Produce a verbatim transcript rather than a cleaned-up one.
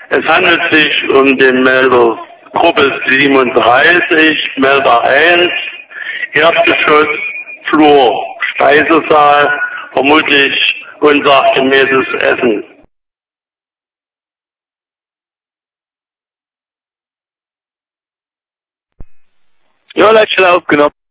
Es handelt sich um den Melder Gruppe siebenunddreißig, Melder eins, Erdgeschoss, Flur, Speisesaal, vermutlich unsachgemäßes Essen. Ja, Leitstelle aufgenommen.